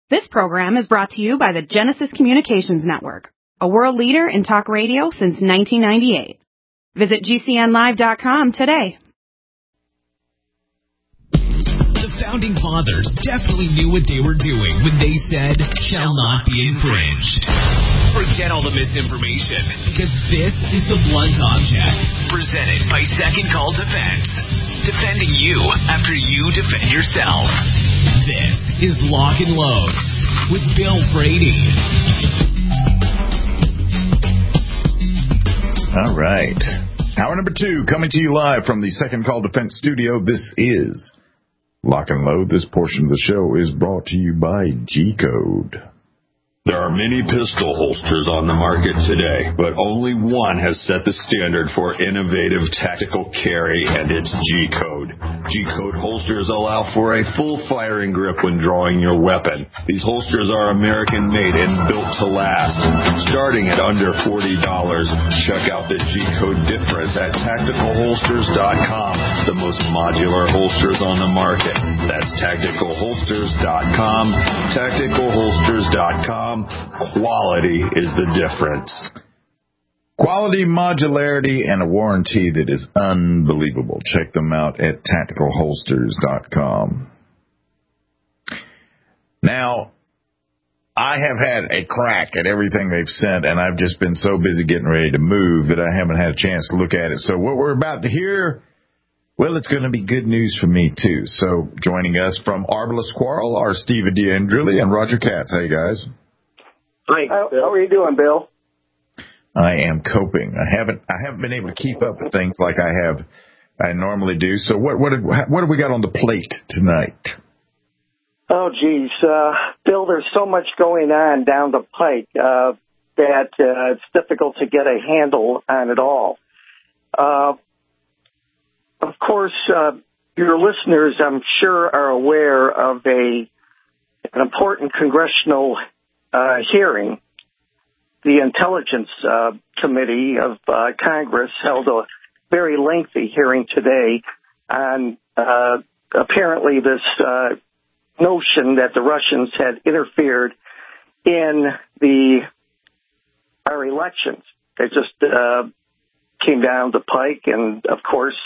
This program is brought to you by the Genesis Communications Network, a world leader in talk radio since 1998. Visit GCNlive.com today. The Founding Fathers definitely knew what they were doing when they said, shall not be infringed. Forget all the misinformation, because this is the Blunt Object, presented by Second Call Defense. Defending you after you defend yourself. This is Lock and Load with Bill Brady. All right. Hour number 2 coming to you live from the Second Call Defense studio. This is Lock and Load. This portion of the show is brought to you by G-Code. There are many pistol holsters on the market today, but only one has set the standard for innovative tactical carry, and it's G-Code. G-Code holsters allow for a full firing grip when drawing your weapon. These holsters are American-made and built to last. Starting at under $40, check out the G-Code difference at TacticalHolsters.com, the most modular holsters on the market. That's TacticalHolsters.com, TacticalHolsters.com. Quality is the difference. Quality, modularity, and a warranty that is unbelievable. Check them out at TacticalHolsters.com. Now, I have had a crack at everything they've sent, and I've just been so busy getting ready to move that I haven't had a chance to look at it. So what we're about to hear, well, it's going to be good news for me, too. So joining us from Arbalest Quarrel are Steve D'Andrilli and Roger Katz. Hey, guys. Hi. How are you doing, Bill? I am coping. I haven't been able to keep up with things like I normally do. So what have we got on the plate tonight? Oh, geez. Bill, there's so much going on down the pike that it's difficult to get a handle on it all. Of course, your listeners, I'm sure, are aware of an important congressional hearing. The Intelligence Committee of Congress held a very lengthy hearing today on apparently this notion that the Russians had interfered in our elections. They just came down the pike, and of course,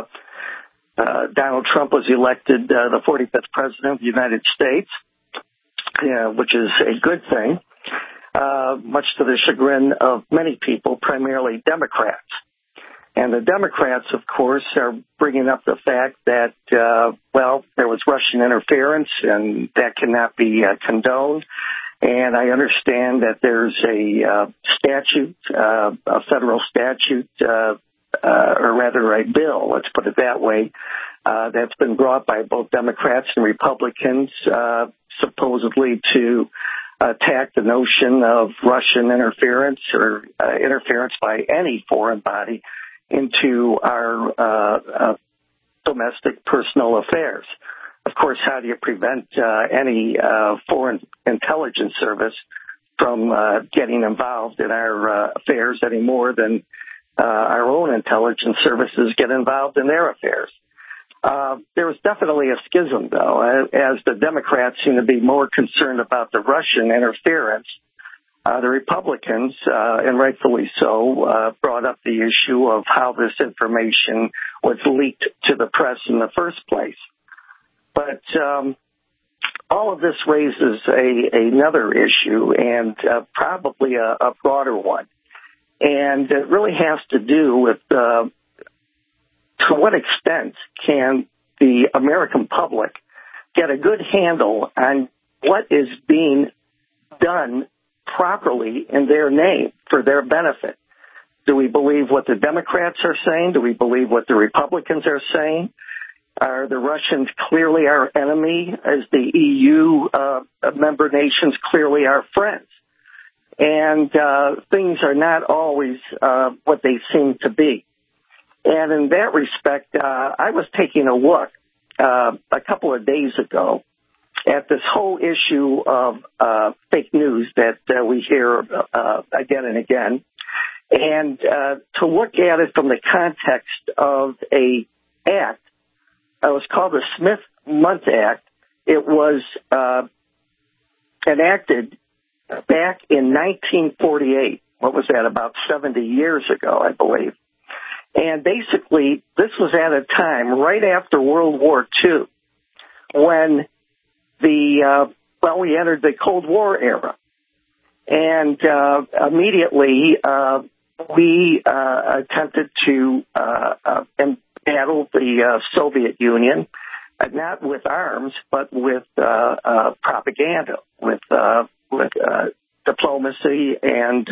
Donald Trump was elected the 45th president of the United States, which is a good thing, much to the chagrin of many people, primarily Democrats. And the Democrats, of course, are bringing up the fact that, there was Russian interference, and that cannot be condoned. And I understand that there's a statute, a federal statute, or rather a bill, let's put it that way, that's been brought by both Democrats and Republicans, supposedly to attack the notion of Russian interference or interference by any foreign body into our domestic personal affairs. Of course, how do you prevent any foreign intelligence service from getting involved in our affairs any more than our own intelligence services get involved in their affairs? There was definitely a schism, though, as the Democrats seem to be more concerned about the Russian interference. The Republicans, and rightfully so, brought up the issue of how this information was leaked to the press in the first place. But all of this raises another issue, and probably a broader one. And it really has to do with to what extent can the American public get a good handle on what is being done properly in their name for their benefit. Do we believe what the Democrats are saying? Do we believe what the Republicans are saying? Are the Russians clearly our enemy, as the EU member nations clearly our friends? And things are not always what they seem to be. And in that respect, I was taking a look a couple of days ago at this whole issue of fake news that we hear again and again, and to look at it from the context of a act. It was called the Smith-Mundt Act. It was enacted back in 1948. What was that, about 70 years ago, I believe. And basically, this was at a time right after World War II when we entered the Cold War era. And immediately, we attempted to battle the Soviet Union, not with arms, but with propaganda, with diplomacy and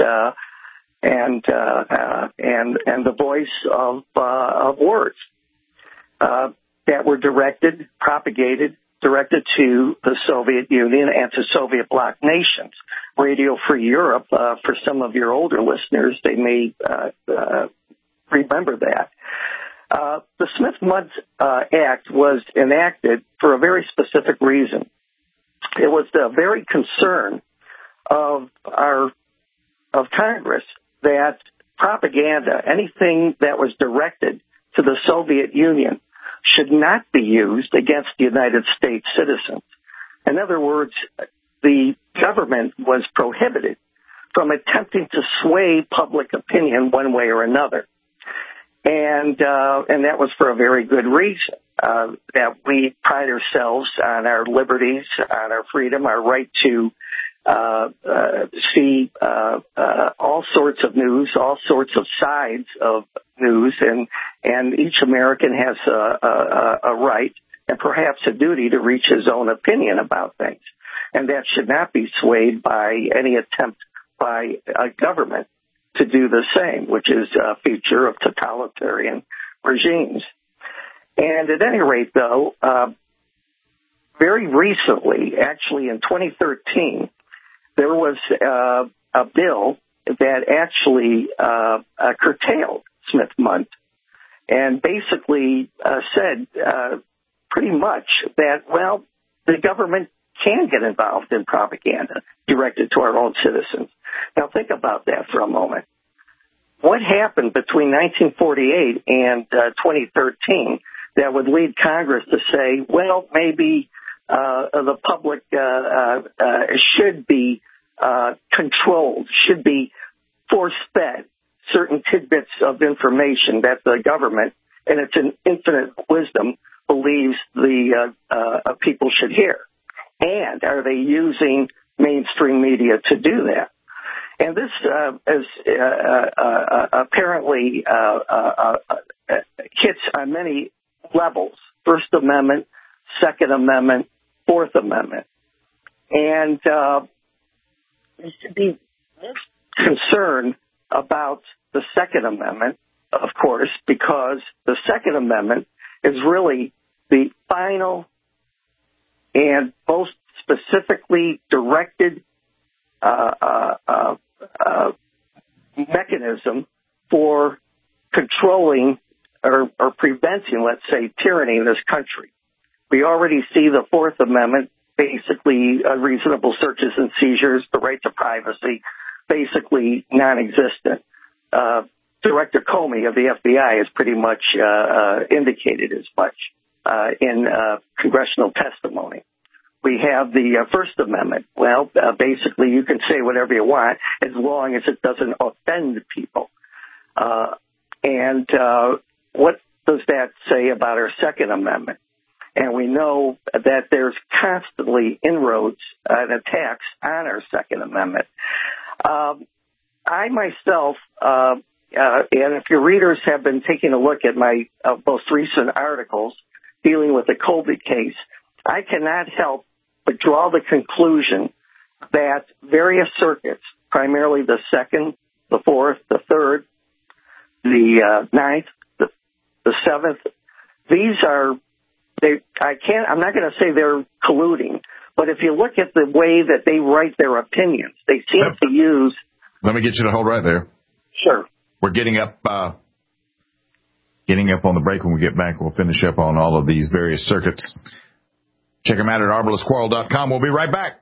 the voice of words that were propagated to the Soviet Union and to Soviet bloc nations. Radio Free Europe, for some of your older listeners, they may remember that. The Smith-Mundt Act was enacted for a very specific reason. It was the very concern of Congress that propaganda, anything that was directed to the Soviet Union, should not be used against the United States citizens. In other words, the government was prohibited from attempting to sway public opinion one way or another. And that was for a very good reason, that we pride ourselves on our liberties, on our freedom, our right to see all sorts of news, all sorts of sides of news, and each American has a right and perhaps a duty to reach his own opinion about things. And that should not be swayed by any attempt by a government to do the same, which is a feature of totalitarian regimes. And at any rate, though, very recently, actually in 2013, there was a bill that actually curtailed Smith-Mundt and basically said pretty much that, well, the government can get involved in propaganda directed to our own citizens. Now, think about that for a moment. What happened between 1948 and 2013 that would lead Congress to say, well, maybe the public should be controlled, should be force-fed certain tidbits of information that the government, in its infinite wisdom, believes the people should hear? And are they using mainstream media to do that? And this is apparently hits on many levels: First Amendment, Second Amendment, Fourth Amendment. And we should be most concerned about the Second Amendment, of course, because the Second Amendment is really the final and most specifically directed mechanism for controlling or preventing, let's say, tyranny in this country. We already see the Fourth Amendment, basically unreasonable searches and seizures, the right to privacy, basically non-existent. Director Comey of the FBI has pretty much indicated as much in congressional testimony. We have the First Amendment. Well, basically, you can say whatever you want as long as it doesn't offend people. And what does that say about our Second Amendment? And we know that there's constantly inroads and attacks on our Second Amendment. I myself, and if your readers have been taking a look at my most recent articles dealing with the Colby case, I cannot help but draw the conclusion that various circuits, primarily the Second, the Fourth, the Third, the Ninth, the Seventh, these are, I'm not going to say they're colluding, but if you look at the way that they write their opinions, they seem to use... Let me get you to hold right there. Sure. We're getting up on the break. When we get back, we'll finish up on all of these various circuits. Check them out at arbalestquarrel.com. We'll be right back.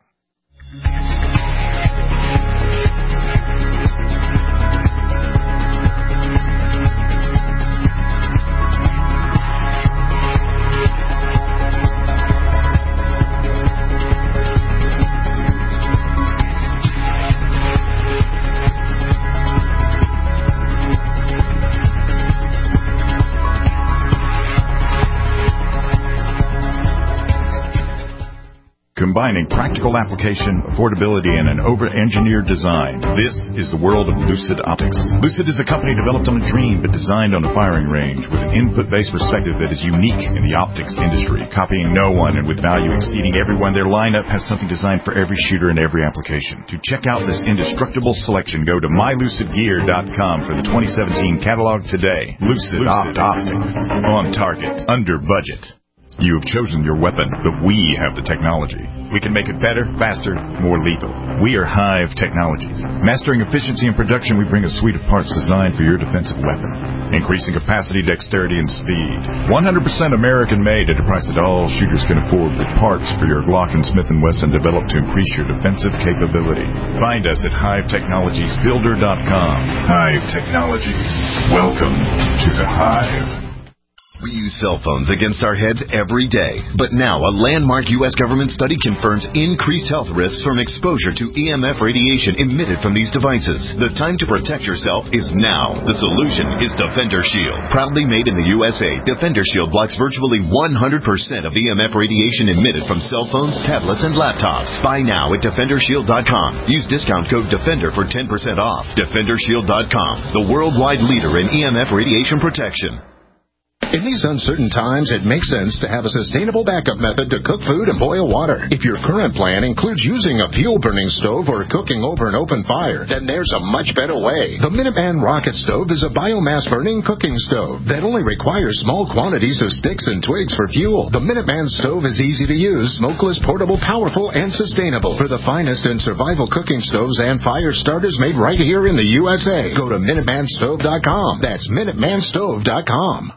combining practical application, affordability, and an over-engineered design. This is the world of Lucid Optics. Lucid is a company developed on a dream but designed on the firing range with an input-based perspective that is unique in the optics industry, copying no one and with value exceeding everyone. Their lineup has something designed for every shooter and every application. To check out this indestructible selection, go to mylucidgear.com for the 2017 catalog today. Lucid Optics. On target. Under budget. You have chosen your weapon, but we have the technology. We can make it better, faster, more lethal. We are Hive Technologies. Mastering efficiency and production, we bring a suite of parts designed for your defensive weapon. Increasing capacity, dexterity, and speed. 100% American-made at a price that all shooters can afford, with parts for your Glock and Smith & Wesson developed to increase your defensive capability. Find us at HiveTechnologiesBuilder.com. Hive Technologies. Welcome to the Hive. We use cell phones against our heads every day. But now a landmark U.S. government study confirms increased health risks from exposure to EMF radiation emitted from these devices. The time to protect yourself is now. The solution is Defender Shield. Proudly made in the USA, Defender Shield blocks virtually 100% of EMF radiation emitted from cell phones, tablets, and laptops. Buy now at DefenderShield.com. Use discount code DEFENDER for 10% off. DefenderShield.com, the worldwide leader in EMF radiation protection. In these uncertain times, it makes sense to have a sustainable backup method to cook food and boil water. If your current plan includes using a fuel-burning stove or cooking over an open fire, then there's a much better way. The Minuteman Rocket Stove is a biomass-burning cooking stove that only requires small quantities of sticks and twigs for fuel. The Minuteman Stove is easy to use, smokeless, portable, powerful, and sustainable. For the finest in survival cooking stoves and fire starters made right here in the USA, go to MinutemanStove.com. That's MinutemanStove.com.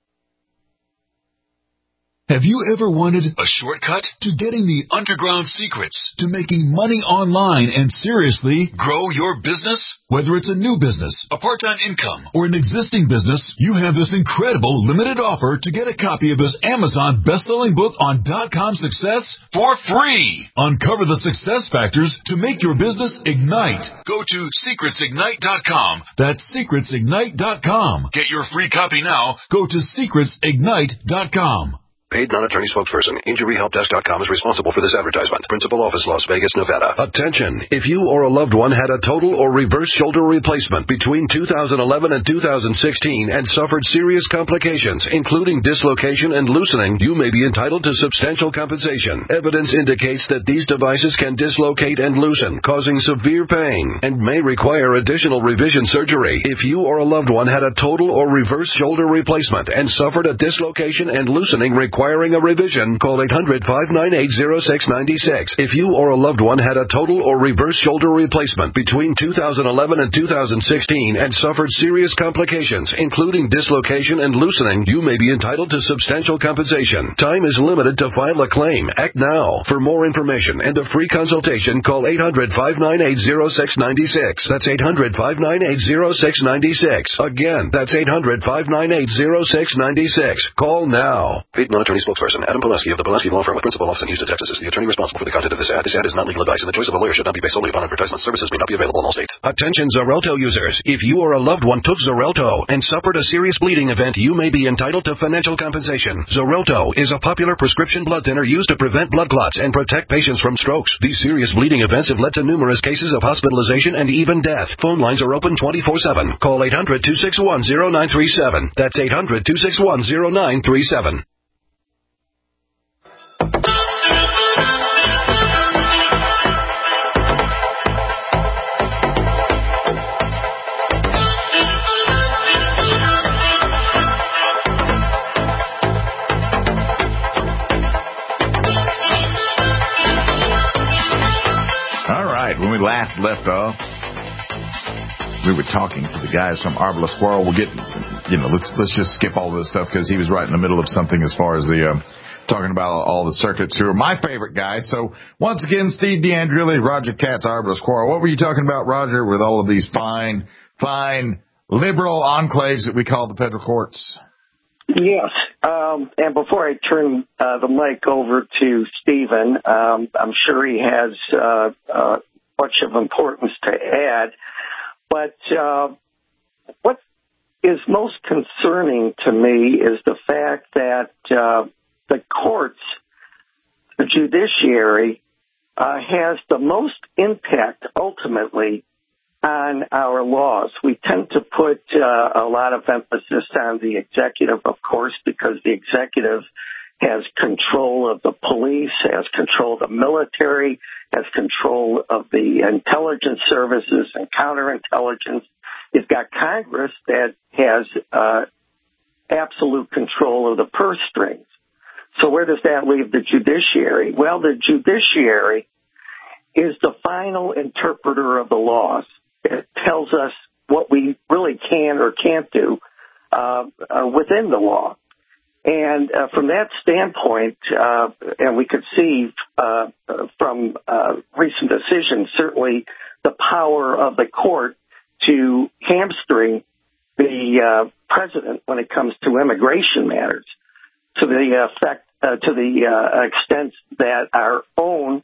Have you ever wanted a shortcut to getting the underground secrets to making money online and seriously grow your business? Whether it's a new business, a part-time income, or an existing business, you have this incredible limited offer to get a copy of this Amazon best-selling book on .com success for free. Uncover the success factors to make your business ignite. Go to secretsignite.com. That's secretsignite.com. Get your free copy now. Go to secretsignite.com. Paid non-attorney spokesperson. InjuryHelpDesk.com is responsible for this advertisement. Principal office, Las Vegas, Nevada. Attention! If you or a loved one had a total or reverse shoulder replacement between 2011 and 2016 and suffered serious complications, including dislocation and loosening, you may be entitled to substantial compensation. Evidence indicates that these devices can dislocate and loosen, causing severe pain, and may require additional revision surgery. If you or a loved one had a total or reverse shoulder replacement and suffered a dislocation and loosening requiring a revision, call 800-598-0696. If you or a loved one had a total or reverse shoulder replacement between 2011 and 2016 and suffered serious complications, including dislocation and loosening, you may be entitled to substantial compensation. Time is limited to file a claim. Act now. For more information and a free consultation, call 800-598-0696. That's 800-598-0696. Again, that's 800-598-0696. Call now. Paid non-attorney spokesperson Adam Pileski of the Pileski Law Firm with principal office in Houston, Texas is the attorney responsible for the content of this ad. This ad is not legal advice, and the choice of a lawyer should not be based solely upon advertisement. Services may not be available in all states. Attention Xarelto users. If you or a loved one took Xarelto and suffered a serious bleeding event, you may be entitled to financial compensation. Xarelto is a popular prescription blood thinner used to prevent blood clots and protect patients from strokes. These serious bleeding events have led to numerous cases of hospitalization and even death. Phone lines are open 24/7. Call 800-261-0937. That's 800-261-0937. When we last left off, we were talking to the guys from Arbala Squirrel. We'll get, let's just skip all this stuff because he was right in the middle of something as far as the talking about all the circuits who are my favorite guys. So once again, Steve D'Andrilli, Roger Katz, Arbala Squirrel. What were you talking about, Roger, with all of these fine liberal enclaves that we call the federal courts? Yes. And before I turn the mic over to Stephen, I'm sure he has much of importance to add. But what is most concerning to me is the fact that the courts, the judiciary, has the most impact ultimately on our laws. We tend to put a lot of emphasis on the executive, of course, because the executive has control of the police, has control of the military, has control of the intelligence services and counterintelligence. You've got Congress that has absolute control of the purse strings. So where does that leave the judiciary? Well, the judiciary is the final interpreter of the laws. It tells us what we really can or can't do within the law. And from that standpoint, and we could see from recent decisions, certainly the power of the court to hamstring the president when it comes to immigration matters, to the extent that our own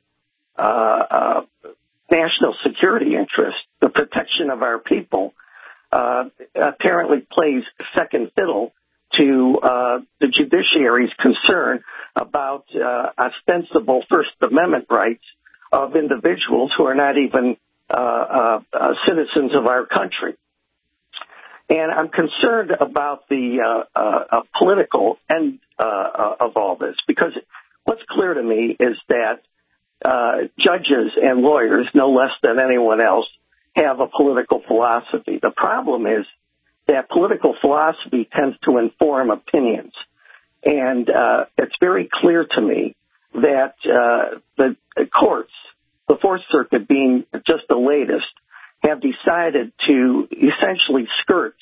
national security interest, the protection of our people, apparently plays second fiddle to the judiciary's concern about ostensible First Amendment rights of individuals who are not even citizens of our country. And I'm concerned about the political end of all this, because what's clear to me is that judges and lawyers, no less than anyone else, have a political philosophy. The problem is that political philosophy tends to inform opinions. And it's very clear to me that the courts, the Fourth Circuit being just the latest, have decided to essentially skirt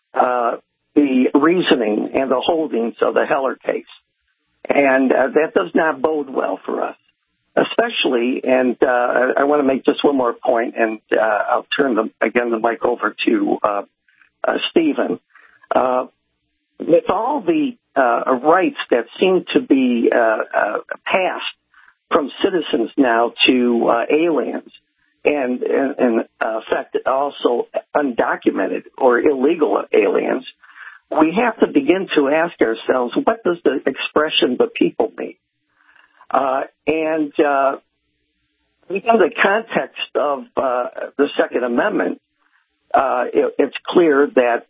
the reasoning and the holdings of the Heller case. And that does not bode well for us, especially, and I want to make just one more point, and I'll turn the mic over to Stephen. With all the rights that seem to be passed from citizens now to aliens, and in fact also undocumented or illegal aliens, we have to begin to ask ourselves, what does the expression "the people" mean? And within the context of the Second Amendment, it's clear that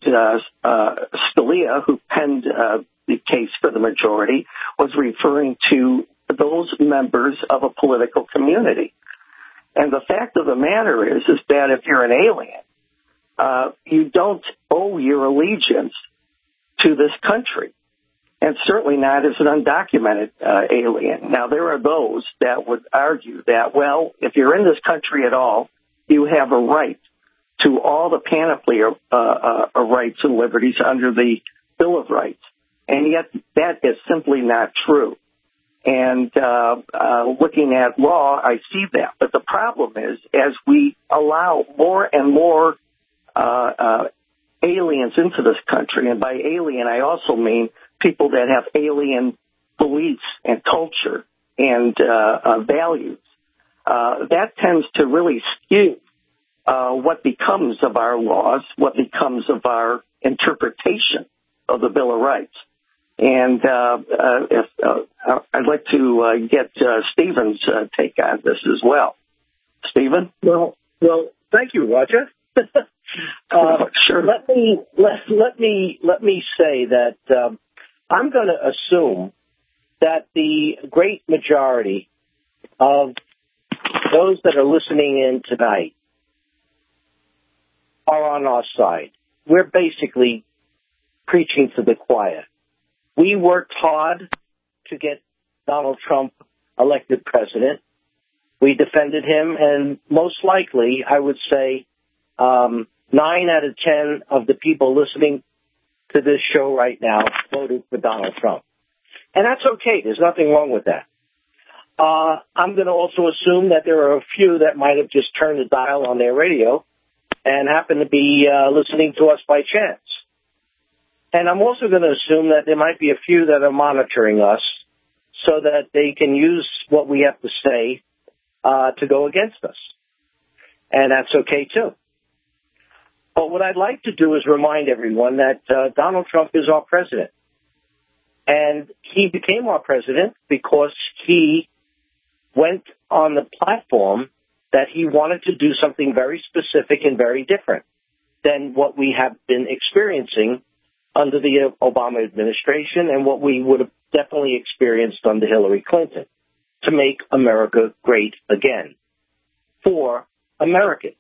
Scalia, who penned the case for the majority, was referring to those members of a political community. And the fact of the matter is that if you're an alien, you don't owe your allegiance to this country, and certainly not as an undocumented alien. Now, there are those that would argue that, well, if you're in this country at all, you have a right to all the panoply of rights and liberties under the Bill of Rights. And yet that is simply not true. And looking at law, I see that. But the problem is, as we allow more and more aliens into this country, and by alien I also mean people that have alien beliefs and culture and values, that tends to really skew what becomes of our laws, what becomes of our interpretation of the Bill of Rights. And I'd like to get Stephen's take on this as well. Stephen? Well, thank you, Roger. Sure. Let me say that I'm going to assume that the great majority of those that are listening in tonight are on our side. We're basically preaching to the choir. We worked hard to get Donald Trump elected president. We defended him, and most likely, I would say, 9 out of 10 of the people listening to this show right now voted for Donald Trump. And that's okay. There's nothing wrong with that. I'm going to also assume that there are a few that might have just turned the dial on their radio and happen to be listening to us by chance. And I'm also going to assume that there might be a few that are monitoring us so that they can use what we have to say to go against us. And that's okay, too. But what I'd like to do is remind everyone that Donald Trump is our president. And he became our president because he went on the platform that he wanted to do something very specific and very different than what we have been experiencing under the Obama administration and what we would have definitely experienced under Hillary Clinton, to make America great again for Americans.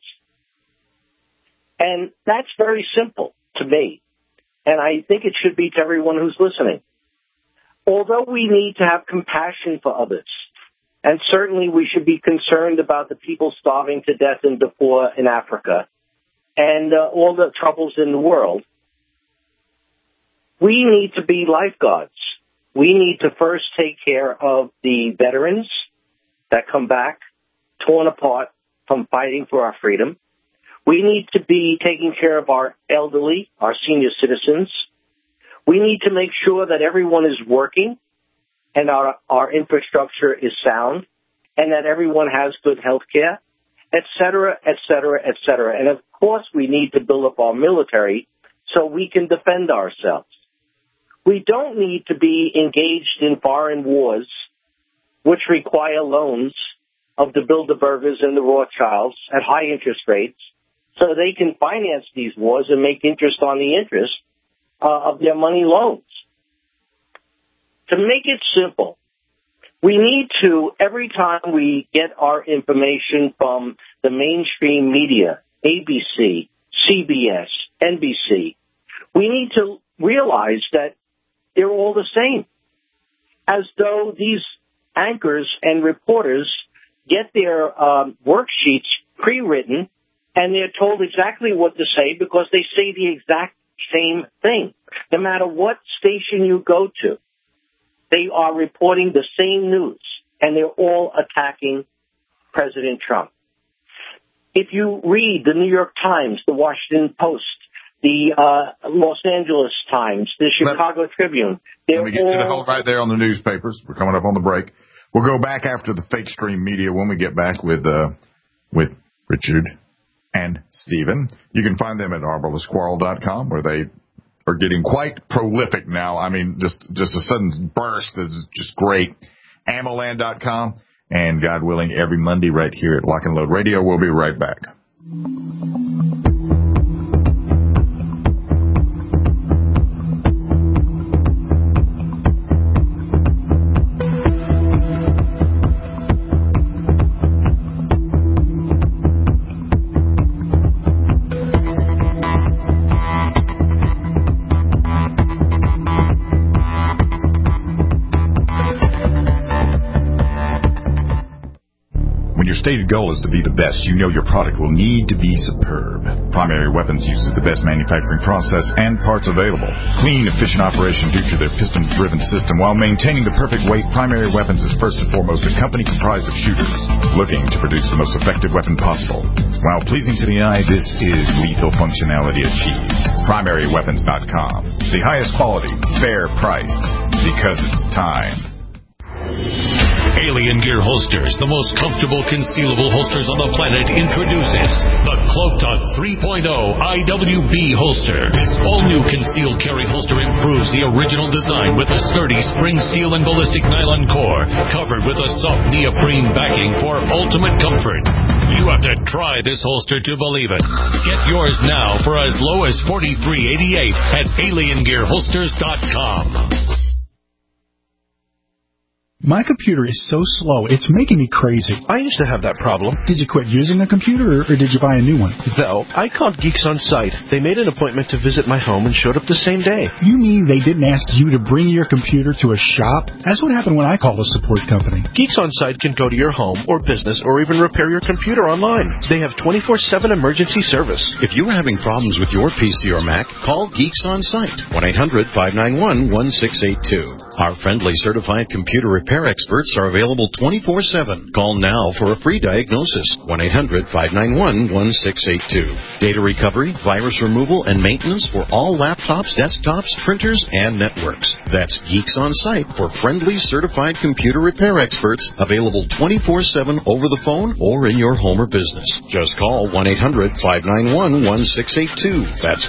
And that's very simple to me, and I think it should be to everyone who's listening. Although we need to have compassion for others, and certainly we should be concerned about the people starving to death in Darfur in Africa and all the troubles in the world, we need to be lifeguards. We need to first take care of the veterans that come back torn apart from fighting for our freedom. We need to be taking care of our elderly, our senior citizens. We need to make sure that everyone is working and our infrastructure is sound and that everyone has good health care, et cetera, et cetera, et cetera. And, of course, we need to build up our military so we can defend ourselves. We don't need to be engaged in foreign wars, which require loans of the Bilderbergers and the Rothschilds at high interest rates, so they can finance these wars and make interest on the interest of their money loans. To make it simple, we need to, every time we get our information from the mainstream media, ABC, CBS, NBC, we need to realize that they're all the same, as though these anchors and reporters get their worksheets pre-written and they're told exactly what to say because they say the exact same thing. No matter what station you go to, they are reporting the same news, and they're all attacking President Trump. If you read the New York Times, the Washington Post, the Los Angeles Times, the Chicago Tribune, let me get you the whole right there on the newspapers. We're coming up on the break. We'll go back after the fake stream media when we get back with Richard and Stephen. You can find them at arborlesquirrel.com, where they are getting quite prolific now. I mean, just a sudden burst that's just great. Amoland.com, and God willing, every Monday right here at Lock and Load Radio. We'll be right back. Stated goal is to be the best. You know your product will need to be superb. Primary Weapons uses the best manufacturing process and parts available. Clean, efficient operation due to their piston-driven system. While maintaining the perfect weight, Primary Weapons is first and foremost a company comprised of shooters looking to produce the most effective weapon possible. While pleasing to the eye, this is lethal functionality achieved. PrimaryWeapons.com. The highest quality, fair priced, because it's time. Alien Gear Holsters, the most comfortable concealable holsters on the planet, introduces the Cloak Talk 3.0 IWB holster. This all-new concealed carry holster improves the original design with a sturdy spring seal and ballistic nylon core, covered with a soft neoprene backing for ultimate comfort. You have to try this holster to believe it. Get yours now for as low as $43.88 at AlienGearHolsters.com. My computer is so slow, it's making me crazy. I used to have that problem. Did you quit using a computer, or did you buy a new one? No, I called Geeks On Site. They made an appointment to visit my home and showed up the same day. You mean they didn't ask you to bring your computer to a shop? That's what happened when I called a support company. Geeks On Site can go to your home or business or even repair your computer online. They have 24/7 emergency service. If you're having problems with your PC or Mac, call Geeks On Site. 1-800-591-1682. Our friendly certified computer repair experts are available 24/7. Call now for a free diagnosis. 1-800-591-1682. Data recovery, virus removal, and maintenance for all laptops, desktops, printers, and networks. That's Geeks On Site for friendly certified computer repair experts, available 24/7 over the phone or in your home or business. Just call 1-800-591-1682. That's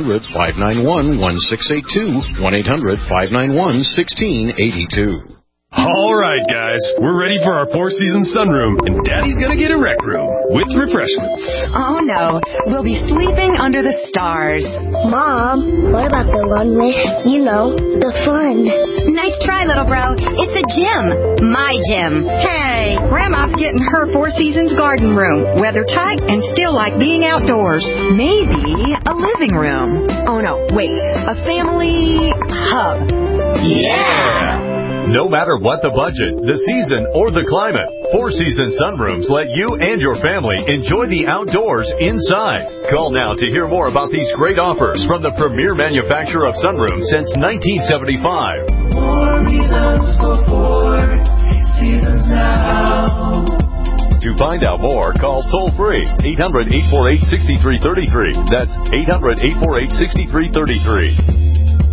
1-800-591-1682. 1-800-591-1682. All right, guys. We're ready for our four-season sunroom, and Daddy's going to get a rec room with refreshments. Oh, no. We'll be sleeping under the stars. Mom, what about the one with, the fun? Nice try, little bro. It's a gym. My gym. Hey, Grandma's getting her Four Seasons garden room. Weather tight and still like being outdoors. Maybe a living room. Oh, no. Wait. A family hub. Yeah! No matter what the budget, the season, or the climate, Four Seasons Sunrooms let you and your family enjoy the outdoors inside. Call now to hear more about these great offers from the premier manufacturer of sunrooms since 1975. More reasons for Four Seasons now. To find out more, call toll-free 800-848-6333. That's 800-848-6333.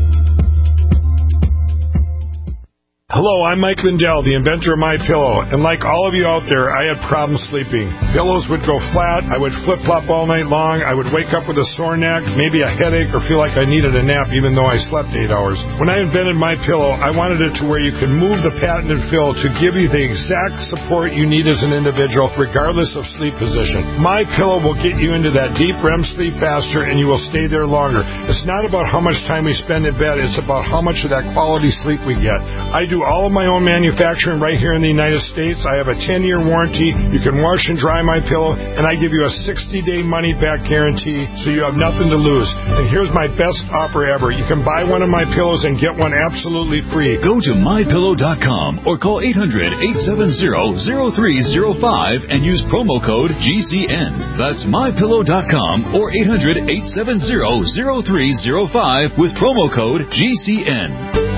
Hello, I'm Mike Lindell, the inventor of MyPillow, and like all of you out there, I had problems sleeping. Pillows would go flat, I would flip-flop all night long, I would wake up with a sore neck, maybe a headache, or feel like I needed a nap even though I slept 8 hours. When I invented MyPillow, I wanted it to where you could move the patented fill to give you the exact support you need as an individual, regardless of sleep position. MyPillow will get you into that deep REM sleep faster, and you will stay there longer. It's not about how much time we spend in bed, it's about how much of that quality sleep we get. I do all of my own manufacturing right here in the United States. I have a 10-year warranty. You can wash and dry my pillow, and I give you a 60-day money-back guarantee, so you have nothing to lose. And here's my best offer ever. You can buy one of my pillows and get one absolutely free. Go to MyPillow.com or call 800-870-0305 and use promo code GCN. That's MyPillow.com or 800-870-0305 with promo code GCN.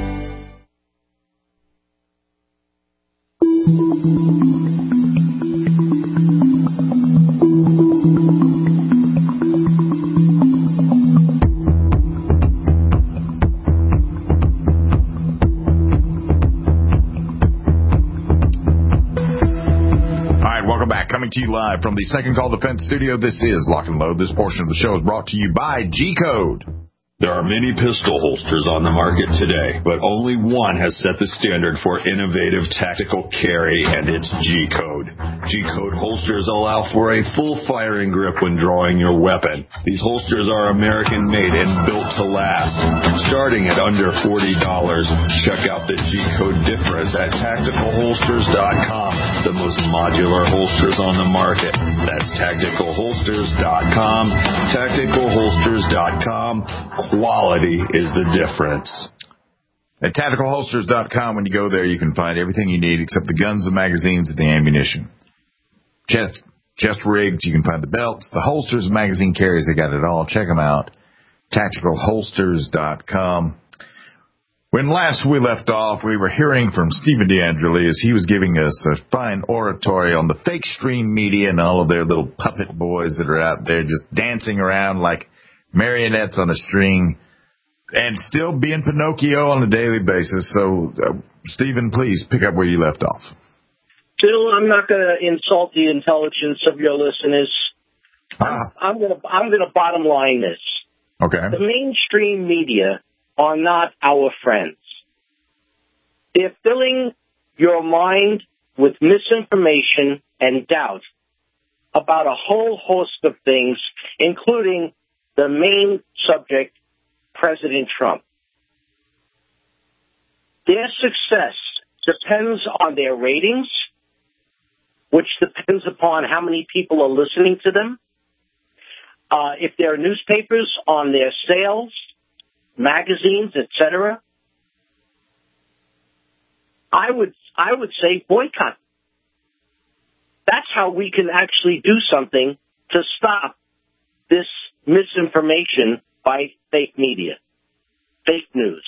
Coming to you live from the Second Call Defense Studio, this is Lock and Load. This portion of the show is brought to you by G-Code. There are many pistol holsters on the market today, but only one has set the standard for innovative tactical carry, and it's G-Code. G-Code holsters allow for a full firing grip when drawing your weapon. These holsters are American-made and built to last. Starting at under $40, check out the G-Code difference at TacticalHolsters.com, the most modular holsters on the market. That's TacticalHolsters.com, TacticalHolsters.com. Quality is the difference. At TacticalHolsters.com, when you go there, you can find everything you need except the guns, the magazines, and the ammunition. Chest rigs, you can find the belts, the holsters, the magazine carriers, they got it all. Check them out. TacticalHolsters.com. When last we left off, we were hearing from Stephen DeAngeli as he was giving us a fine oratory on the fake stream media and all of their little puppet boys that are out there just dancing around like marionettes on a string and still being Pinocchio on a daily basis. So, Stephen, please pick up where you left off. Bill, I'm not going to insult the intelligence of your listeners. I'm going to bottom line this. Okay. The mainstream media are not our friends. They're filling your mind with misinformation and doubt about a whole host of things, including the main subject, President Trump. Their success depends on their ratings, which depends upon how many people are listening to them. If there are newspapers, on their sales, magazines, etc. I would say boycott. That's how we can actually do something to stop this misinformation by fake media, fake news.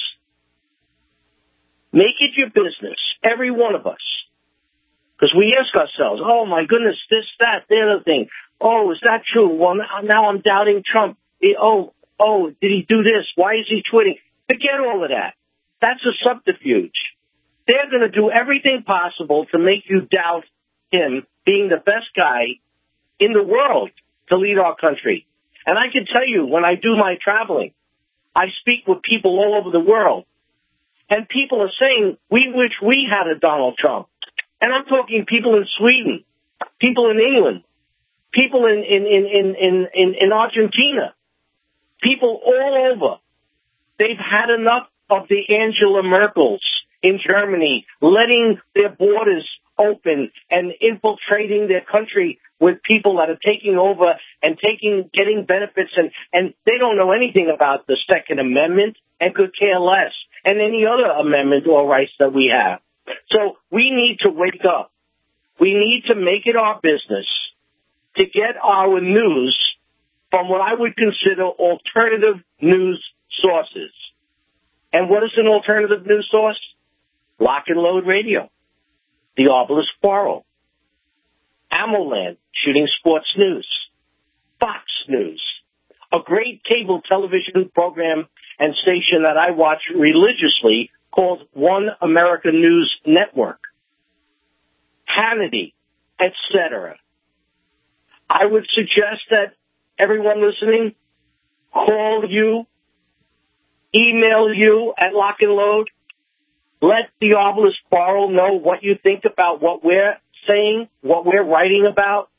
Make it your business, every one of us. Because we ask ourselves, oh my goodness, this, that, the other thing. Oh, is that true? Well, now I'm doubting Trump. Oh, did he do this? Why is he tweeting? Forget all of that. That's a subterfuge. They're going to do everything possible to make you doubt him being the best guy in the world to lead our country. And I can tell you, when I do my traveling, I speak with people all over the world. And people are saying, we wish we had a Donald Trump. And I'm talking people in Sweden, people in England, people in Argentina, people all over. They've had enough of the Angela Merkels in Germany, letting their borders open and infiltrating their country with people that are taking over and getting benefits, and they don't know anything about the Second Amendment and could care less, and any other amendment or rights that we have. So we need to wake up. We need to make it our business to get our news from what I would consider alternative news sources. And what is an alternative news source? Lock and Load Radio, The Obelisk Quarrel, AMOLAND, Shooting Sports News, Fox News, a great cable television program and station that I watch religiously called One American News Network, Hannity, etc. I would suggest that everyone listening call you, email you at Lock and Load. Let the Obelisk Quarrel know what you think about what we're saying, what we're writing about.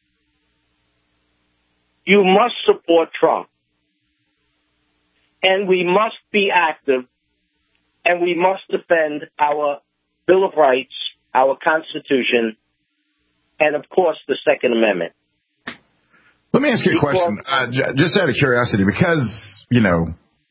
You must support Trump. And we must be active, and we must defend our Bill of Rights, our Constitution, and, of course, the Second Amendment. Let me ask you a question, just out of curiosity, because, you know,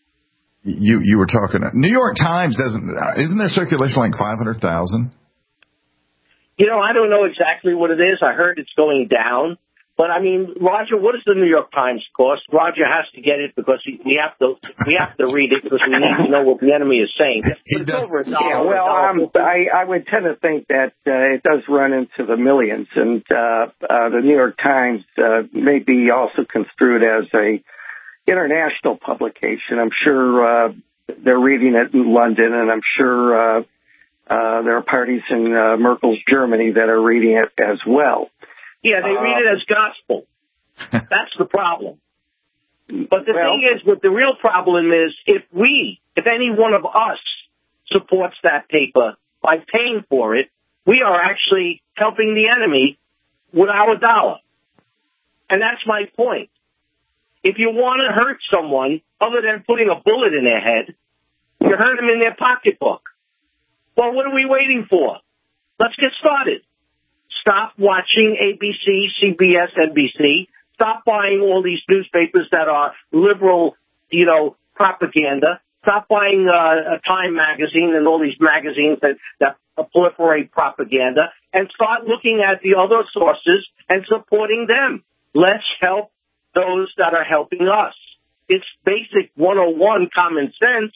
you were talking. New York Times isn't their circulation like 500,000? You know, I don't know exactly what it is. I heard it's going down. But I mean, Roger, what does the New York Times cost? Roger has to get it because we have to read it because we need to know what the enemy is saying. It's over $1. Yeah, well, I would tend to think that it does run into the millions, and the New York Times may be also construed as a international publication. I'm sure they're reading it in London, and I'm sure there are parties in Merkel's Germany that are reading it as well. Yeah, they read it as gospel. That's the problem. But the thing is, what the real problem is, if any one of us supports that paper by paying for it, we are actually helping the enemy with our dollar. And that's my point. If you want to hurt someone, other than putting a bullet in their head, you hurt them in their pocketbook. Well, what are we waiting for? Let's get started. Stop watching ABC, CBS, NBC. Stop buying all these newspapers that are liberal, propaganda. Stop buying Time magazine and all these magazines that proliferate propaganda. And start looking at the other sources and supporting them. Let's help those that are helping us. It's basic 101 common sense.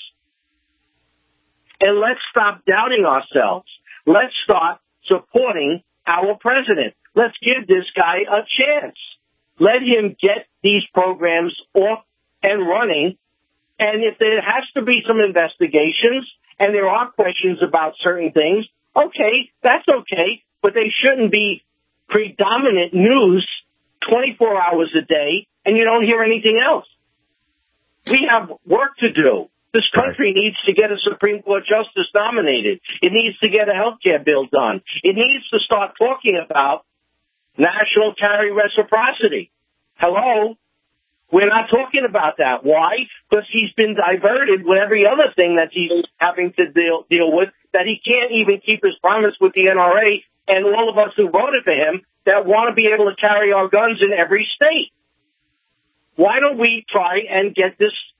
And let's stop doubting ourselves. Let's start supporting our president. Let's give this guy a chance. Let him get these programs off and running. And if there has to be some investigations and there are questions about certain things, okay, that's okay. But they shouldn't be predominant news 24 hours a day and you don't hear anything else. We have work to do. This country needs to get a Supreme Court justice nominated. It needs to get a health care bill done. It needs to start talking about national carry reciprocity. Hello? We're not talking about that. Why? Because he's been diverted with every other thing that he's having to deal with, that he can't even keep his promise with the NRA and all of us who voted for him that want to be able to carry our guns in every state. Why don't we try and get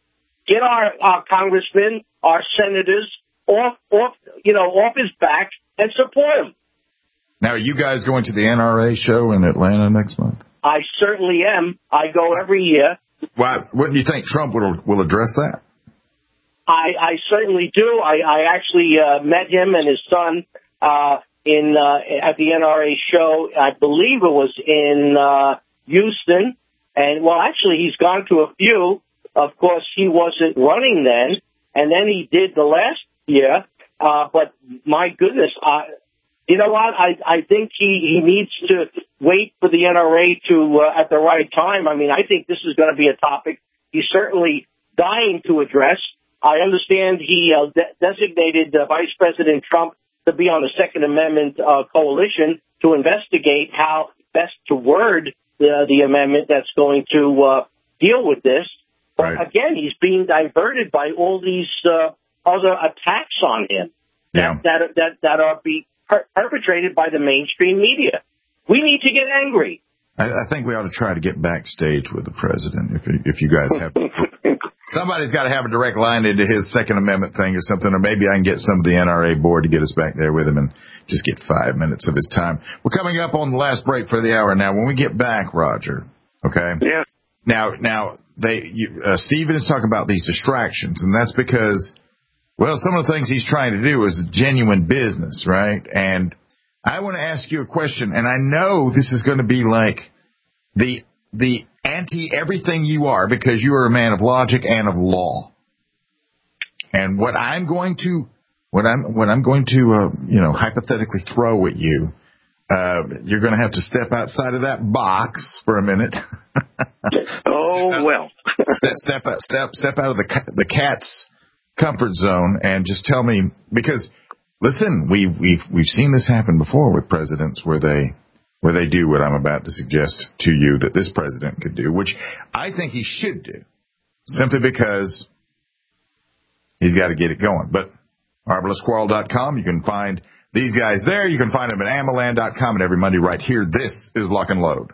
our congressmen, our senators off his back and support him? Now, are you guys going to the NRA show in Atlanta next month? I certainly am. I go every year. Why? Wouldn't you think Trump will address that? I certainly do. I actually met him and his son at the NRA show. I believe it was in Houston. And, well, actually, he's gone to a few. Of course, he wasn't running then, and then he did the last year. But my goodness, you know what? I think he needs to wait for the NRA to at the right time. I mean, I think this is going to be a topic he's certainly dying to address. I understand he designated Vice President Trump to be on the Second Amendment coalition to investigate how best to word the amendment that's going to deal with this. But again, he's being diverted by all these other attacks on him that are being perpetrated by the mainstream media. We need to get angry. I think we ought to try to get backstage with the president. If you guys have, somebody's got to have a direct line into his Second Amendment thing or something, or maybe I can get some of the NRA board to get us back there with him and just get 5 minutes of his time. We're coming up on the last break for the hour now. When we get back, Roger, okay? Yeah. Now Stephen is talking about these distractions, and that's because, well, some of the things he's trying to do is genuine business, right? And I want to ask you a question, and I know this is going to be like the anti-everything you are, because you are a man of logic and of law. And what I'm going to hypothetically throw at you, you're going to have to step outside of that box for a minute. Step out of the cat's comfort zone and just tell me, because listen, we've seen this happen before with presidents where they do what I'm about to suggest to you that this president could do, which I think he should do, simply because he's got to get it going. But MarvelousSquirrel.com, you can find these guys there. You can find them at Amaland.com, and every Monday right here, this is Lock and Load.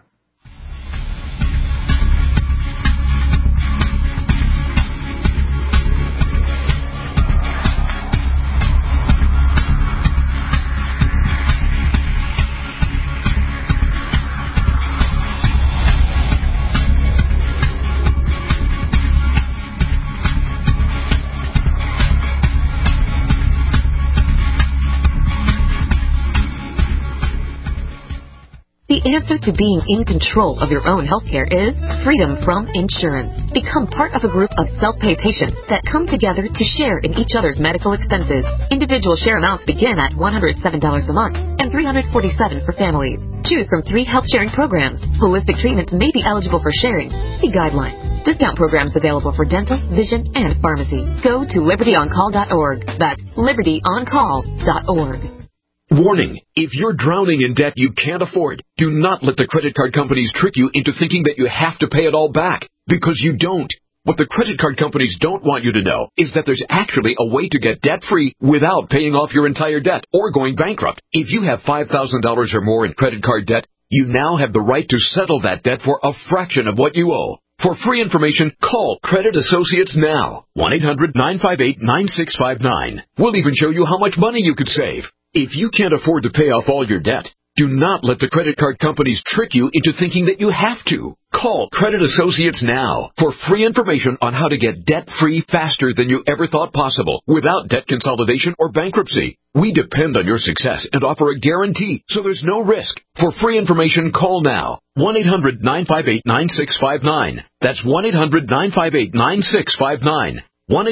The answer to being in control of your own healthcare is freedom from insurance. Become part of a group of self-pay patients that come together to share in each other's medical expenses. Individual share amounts begin at $107 a month and $347 for families. Choose from 3 health-sharing programs. Holistic treatments may be eligible for sharing. See guidelines. Discount programs available for dental, vision, and pharmacy. Go to libertyoncall.org. That's libertyoncall.org. Warning, if you're drowning in debt you can't afford, do not let the credit card companies trick you into thinking that you have to pay it all back, because you don't. What the credit card companies don't want you to know is that there's actually a way to get debt-free without paying off your entire debt or going bankrupt. If you have $5,000 or more in credit card debt, you now have the right to settle that debt for a fraction of what you owe. For free information, call Credit Associates now. 1-800-958-9659. We'll even show you how much money you could save. If you can't afford to pay off all your debt, do not let the credit card companies trick you into thinking that you have to. Call Credit Associates now for free information on how to get debt-free faster than you ever thought possible without debt consolidation or bankruptcy. We depend on your success and offer a guarantee, so there's no risk. For free information, call now. 1-800-958-9659. That's 1-800-958-9659.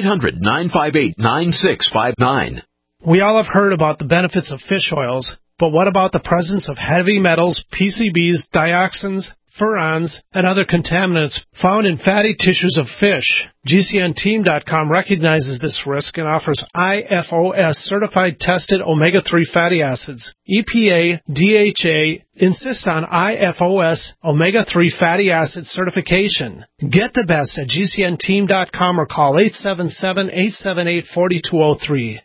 1-800-958-9659. We all have heard about the benefits of fish oils, but what about the presence of heavy metals, PCBs, dioxins, furans, and other contaminants found in fatty tissues of fish? GCNteam.com recognizes this risk and offers IFOS certified tested omega-3 fatty acids. EPA, DHA insist on IFOS omega-3 fatty acid certification. Get the best at GCNteam.com or call 877-878-4203.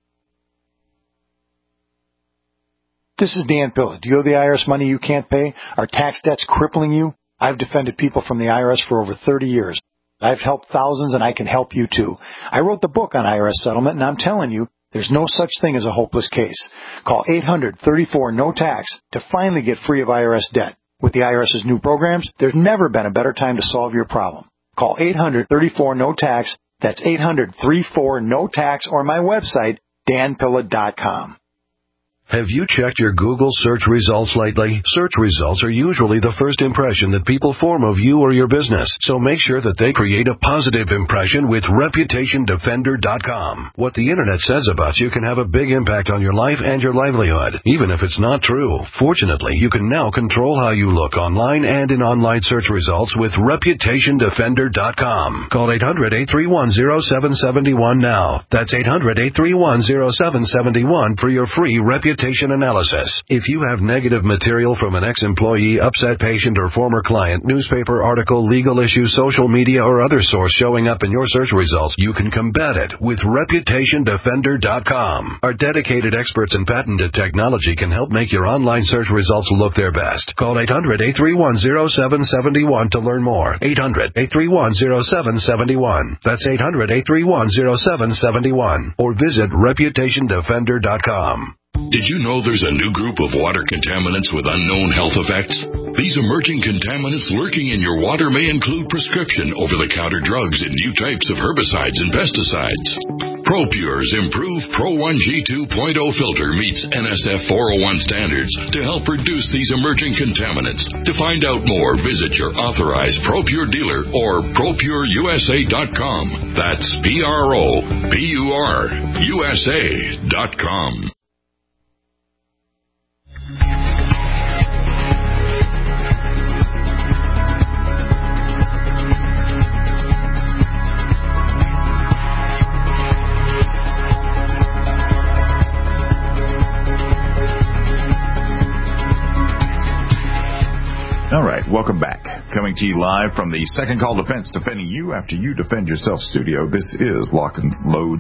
This is Dan Pilla. Do you owe the IRS money you can't pay? Are tax debts crippling you? I've defended people from the IRS for over 30 years. I've helped thousands, and I can help you too. I wrote the book on IRS settlement, and I'm telling you, there's no such thing as a hopeless case. Call 800-34-NO-TAX to finally get free of IRS debt. With the IRS's new programs, there's never been a better time to solve your problem. Call 800-34-NO-TAX. That's 800-34-NO-TAX, or my website, danpilla.com. Have you checked your Google search results lately? Search results are usually the first impression that people form of you or your business, so make sure that they create a positive impression with ReputationDefender.com. What the Internet says about you can have a big impact on your life and your livelihood, even if it's not true. Fortunately, you can now control how you look online and in online search results with ReputationDefender.com. Call 800-831-0771 now. That's 800-831-0771 for your free reputation analysis. If you have negative material from an ex-employee, upset patient, or former client, newspaper article, legal issue, social media, or other source showing up in your search results, you can combat it with ReputationDefender.com. Our dedicated experts in patented technology can help make your online search results look their best. Call 800-831-0771 to learn more. 800-831-0771. That's 800-831-0771. Or visit ReputationDefender.com. Did you know there's a new group of water contaminants with unknown health effects? These emerging contaminants lurking in your water may include prescription over-the-counter drugs and new types of herbicides and pesticides. ProPure's improved Pro 1 G 2.0 filter meets NSF 401 standards to help reduce these emerging contaminants. To find out more, visit your authorized ProPure dealer or ProPureUSA.com. That's ProPureUSA.com. All right, welcome back. Coming to you live from the Second Call Defense, defending you after you defend yourself studio. This is Lock and Load.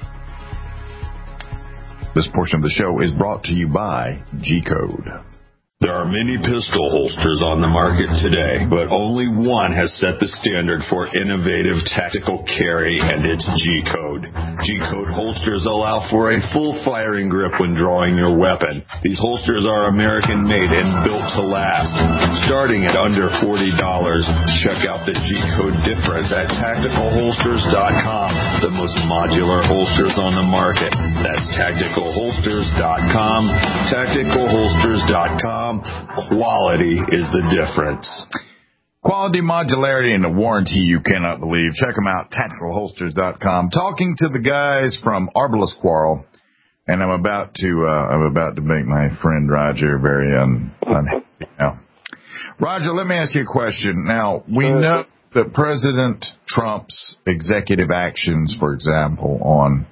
This portion of the show is brought to you by G-Code. There are many pistol holsters on the market today, but only one has set the standard for innovative tactical carry, and it's G-Code. G-Code holsters allow for a full firing grip when drawing your weapon. These holsters are American-made and built to last. Starting at under $40, check out the G-Code difference at TacticalHolsters.com, the most modular holsters on the market. That's TacticalHolsters.com, TacticalHolsters.com. Quality is the difference. Quality, modularity, and a warranty you cannot believe. Check them out, TacticalHolsters.com. Talking to the guys from Arbalest Quarrel, and I'm about to make my friend Roger very unhappy now. Roger, let me ask you a question. Now, we know that President Trump's executive actions, for example, on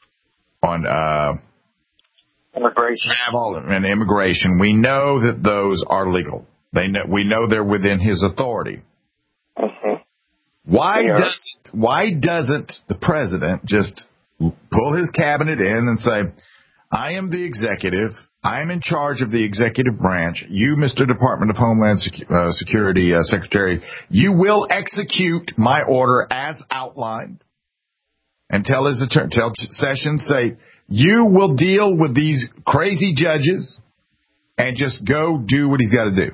immigration. Travel and immigration, we know that those are legal. We know they're within his authority. Mm-hmm. Why doesn't the president just pull his cabinet in and say, I am the executive, I am in charge of the executive branch, you, Mr. Department of Homeland Security Secretary, you will execute my order as outlined, and tell Sessions, say, you will deal with these crazy judges and just go do what he's got to do.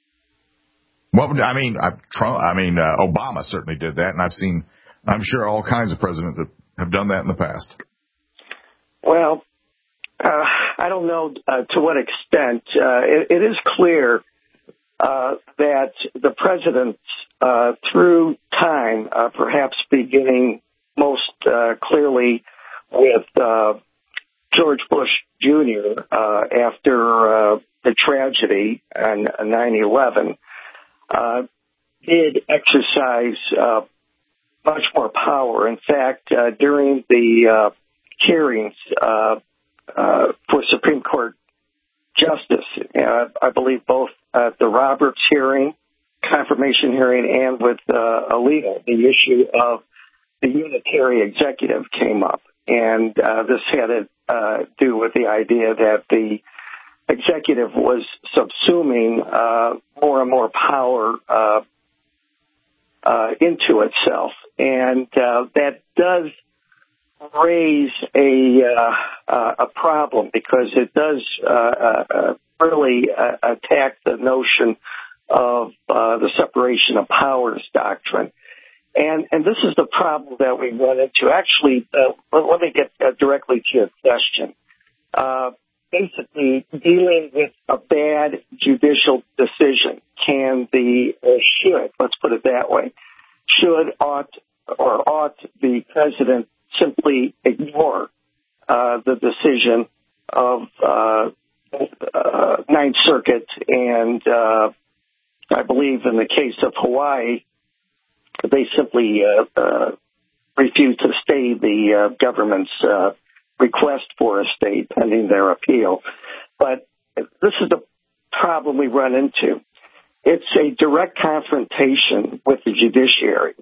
Obama certainly did that, and I'm sure all kinds of presidents have done that in the past. Well, I don't know to what extent. It is clear that the president, through time, perhaps beginning most clearly with George Bush Jr. After the tragedy on 9/11, did exercise much more power. In fact, during the hearings for Supreme Court justice, I believe both at the Roberts hearing, confirmation hearing, and with Alito, the issue of the unitary executive came up. And this had to do with the idea that the executive was subsuming more and more power into itself. And that does raise a problem, because it does really attack the notion of the separation of powers doctrine. And this is the problem that we run into. Actually, let me get directly to your question. basically dealing with a bad judicial decision. Let's put it that way, ought the president simply ignore the decision of Ninth Circuit and I believe in the case of Hawaii, they simply refused to stay the government's request for a stay pending their appeal. But this is the problem we run into. It's a direct confrontation with the judiciary.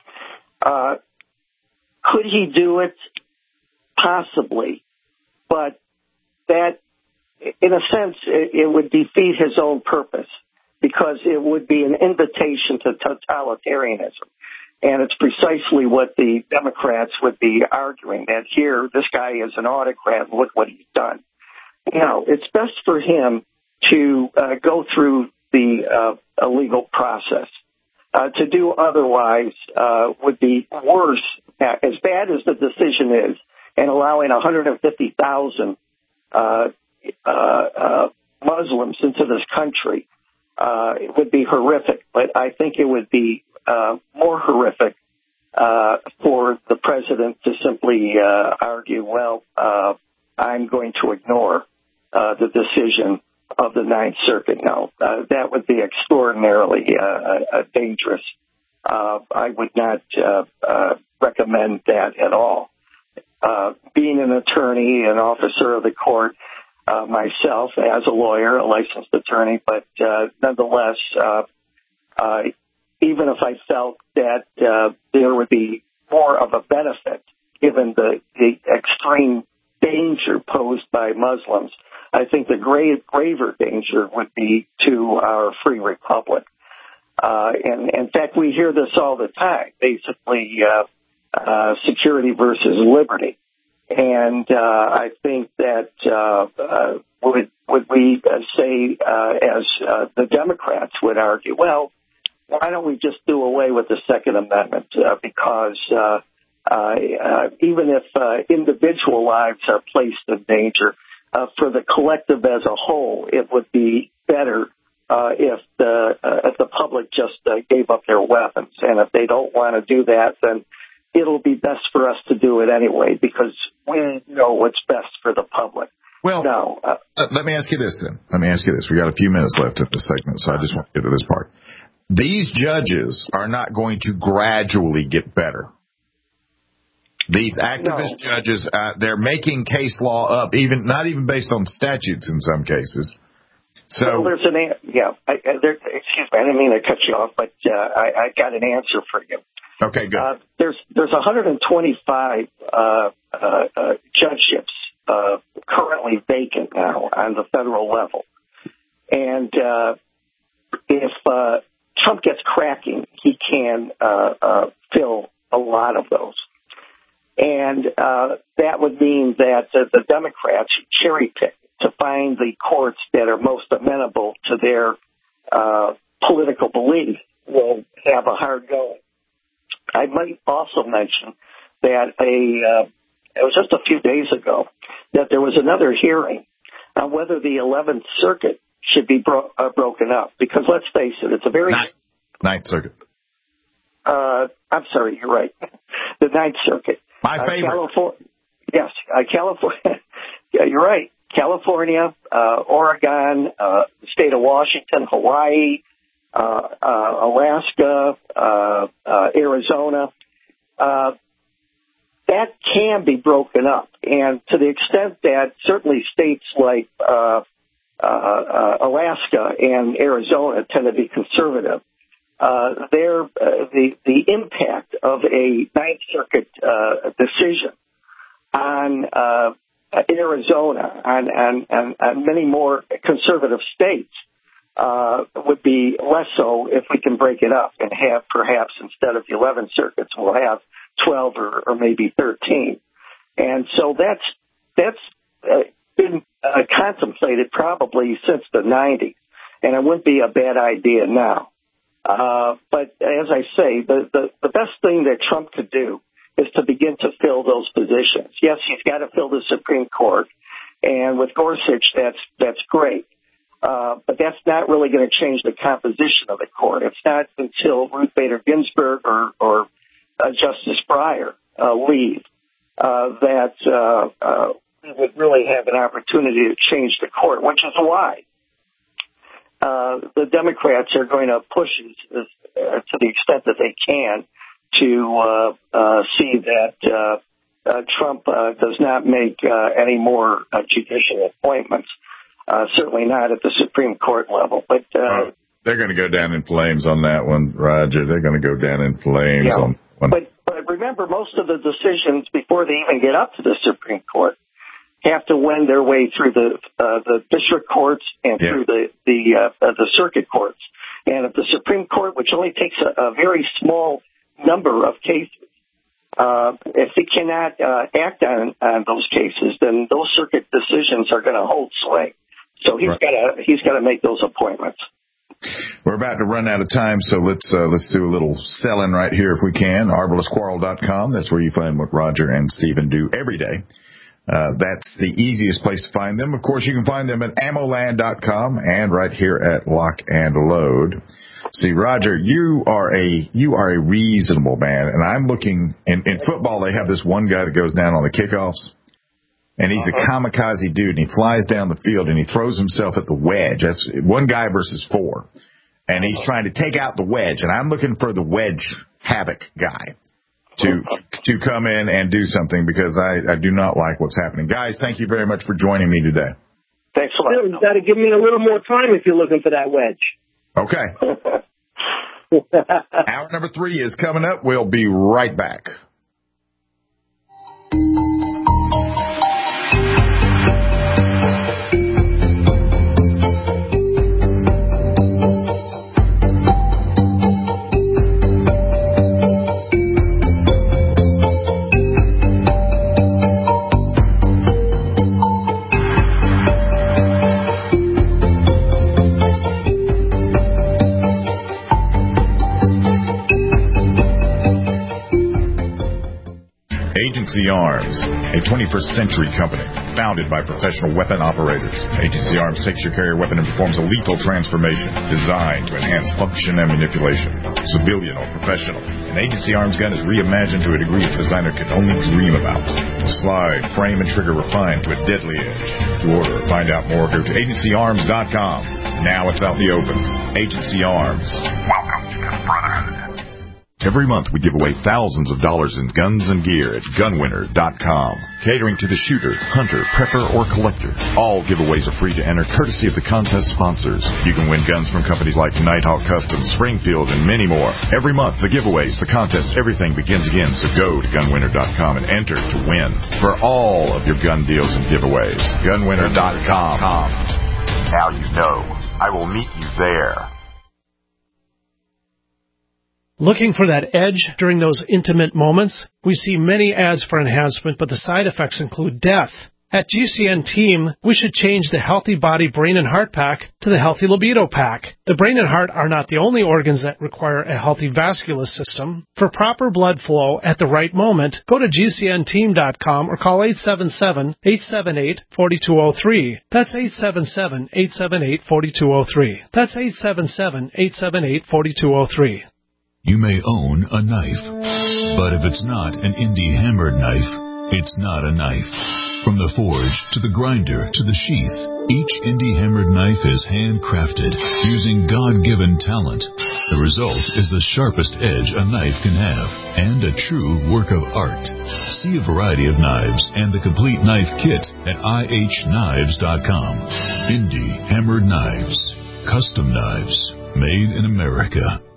Could he do it? Possibly. But that, in a sense, it would defeat his own purpose because it would be an invitation to totalitarianism. And it's precisely what the Democrats would be arguing, that here, this guy is an autocrat, and look what he's done. No, it's best for him to go through the legal process. To do otherwise would be worse, as bad as the decision is, and allowing 150,000 Muslims into this country. It would be horrific, but I think it would be more horrific for the president to simply argue, well, I'm going to ignore the decision of the Ninth Circuit. No, that would be extraordinarily dangerous. I would not recommend that at all. Being an attorney, an officer of the court, myself as a lawyer, a licensed attorney, but nonetheless, even if I felt that there would be more of a benefit given the extreme danger posed by Muslims, I think the graver danger would be to our free republic. And in fact, we hear this all the time, basically security versus liberty. And I think that would we say, as the Democrats would argue, well, why don't we just do away with the Second Amendment? Because even if individual lives are placed in danger, for the collective as a whole, it would be better if the public just gave up their weapons. And if they don't want to do that, then it'll be best for us to do it anyway, because we know what's best for the public. Well, now, let me ask you this then. We got a few minutes left of the segment, so I just want to get to this part. These judges are not going to gradually get better. These activist judges, they're making case law up, not even based on statutes in some cases. So, well, excuse me, I didn't mean to cut you off, but I got an answer for you. Okay, good. There's 125 judgeships currently vacant now on the federal level, and if Trump gets cracking, he can fill a lot of those. And that would mean that the Democrats cherry pick to find the courts that are most amenable to their political belief will have a hard go. I might also mention that it was just a few days ago that there was another hearing on whether the 11th Circuit should be broken up. Because let's face it, it's a very... Ninth Circuit. I'm sorry, you're right. The Ninth Circuit. My favorite. Yes, California. Yeah, you're right. California, Oregon, the state of Washington, Hawaii, Alaska, Arizona. That can be broken up. And to the extent that certainly states like Alaska and Arizona tend to be conservative, the impact of a Ninth Circuit decision on Arizona and many more conservative states would be less so if we can break it up and have perhaps instead of the 11 circuits, we'll have 12 or maybe 13. And so that's been contemplated probably since the 90s, and it wouldn't be a bad idea now. But as I say, the best thing that Trump could do is to begin to fill those positions. Yes, he's got to fill the Supreme Court, And with Gorsuch, that's great. But that's not really going to change the composition of the court. It's not until Ruth Bader Ginsburg or Justice Breyer leave that we would really have an opportunity to change the court, which is why the Democrats are going to push to the extent that they can to see that Trump does not make any more judicial appointments. Certainly not at the Supreme Court level. But they're going to go down in flames on that one, Roger. They're going to go down in flames on one. But remember, most of the decisions before they even get up to the Supreme Court have to wend their way through the district courts and through the circuit courts. And if the Supreme Court, which only takes a very small number of cases, if they cannot act on those cases, then those circuit decisions are going to hold sway. So he's got to make those appointments. We're about to run out of time, so let's do a little selling right here if we can. ArbalestQuarrel.com. That's where you find what Roger and Stephen do every day. That's the easiest place to find them. Of course, you can find them at Ammoland.com and right here at Lock and Load. See, Roger, you are a reasonable man, and I'm looking in football. They have this one guy that goes down on the kickoffs, and he's a kamikaze dude, and he flies down the field and he throws himself at the wedge. That's one guy versus four, and he's trying to take out the wedge, and I'm looking for the wedge havoc guy to come in and do something because I do not like what's happening. Guys, thank you very much for joining me today. Thanks a lot. You've got to give me a little more time if you're looking for that wedge. Okay. Hour number 3 is coming up. We'll be right back. Agency Arms, a 21st century company founded by professional weapon operators. Agency Arms takes your carrier weapon and performs a lethal transformation designed to enhance function and manipulation. Civilian or professional, an Agency Arms gun is reimagined to a degree its designer could only dream about. Slide, frame, and trigger refined to a deadly edge. To order or find out more, go to agencyarms.com. Now it's out in the open. Agency Arms. Welcome to the Brotherhood. Every month we give away thousands of dollars in guns and gear at gunwinner.com. Catering to the shooter, hunter, prepper, or collector. All giveaways are free to enter courtesy of the contest sponsors. You can win guns from companies like Nighthawk Customs, Springfield, and many more. Every month, the giveaways, the contests, everything begins again. So go to gunwinner.com and enter to win for all of your gun deals and giveaways. Gunwinner.com. Now you know. I will meet you there. Looking for that edge during those intimate moments? We see many ads for enhancement, but the side effects include death. At GCN Team, we should change the Healthy Body, Brain, and Heart Pack to the Healthy Libido Pack. The brain and heart are not the only organs that require a healthy vascular system. For proper blood flow at the right moment, go to GCNteam.com or call 877-878-4203. That's 877-878-4203. That's 877-878-4203. You may own a knife, but if it's not an indie hammered knife, it's not a knife. From the forge to the grinder to the sheath, each indie hammered knife is handcrafted using God-given talent. The result is the sharpest edge a knife can have and a true work of art. See a variety of knives and the complete knife kit at IHKnives.com. Indie hammered knives, custom knives, made in America.